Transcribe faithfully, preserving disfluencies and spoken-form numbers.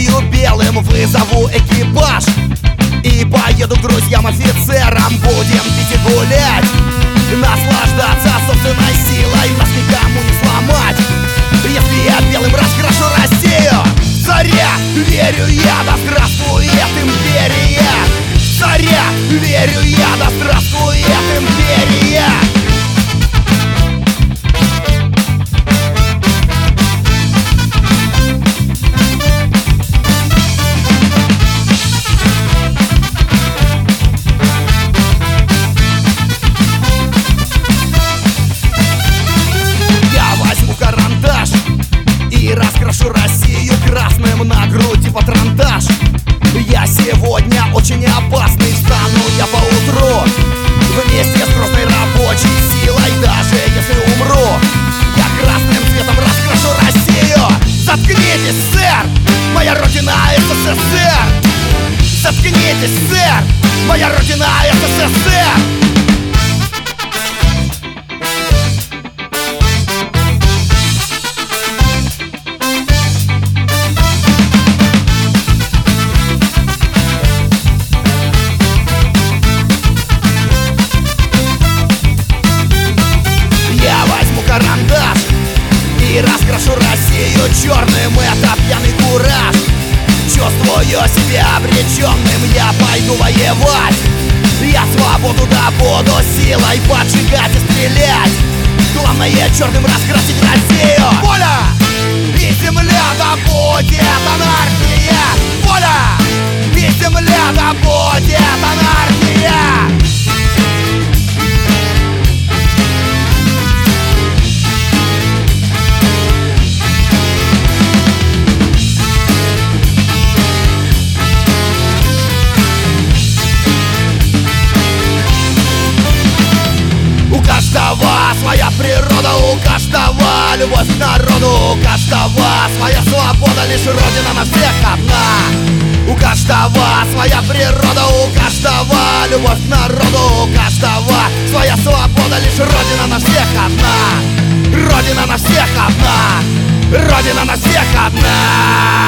Россию белым, вызову экипаж и поеду к друзьям-офицерам. Будем пить и гулять, наслаждаться собственной силой. Нас никому не сломать, если я белым раскрашу Россию. Царя верю я, да здравствует империя. Царя верю я, да здравствует империя. Раскрашу Россию красным на груди патронтаж. Я сегодня очень опасный, встану я поутру вместе с грозной рабочей силой. Даже если умру, я красным цветом раскрашу Россию. Заткнитесь, сэр, моя родина СССР. Заткнитесь, сэр, моя родина СССР. И раскрашу Россию черным, это пьяный кураж. Чувствую себя обреченным, я пойду воевать. Я свободу добуду силой, поджигать и стрелять. Главное черным раскрасить Россию. Воля и земля, да будет анархия. Воля и земля, да будет анархия. У каждого своя природа, у каждого любовь к народу, у каждого своя свобода, лишь Родина на всех одна. У каждого своя природа, у каждого любовь к народу, у каждого своя свобода, лишь Родина на всех одна. Родина на всех одна. Родина на всех одна.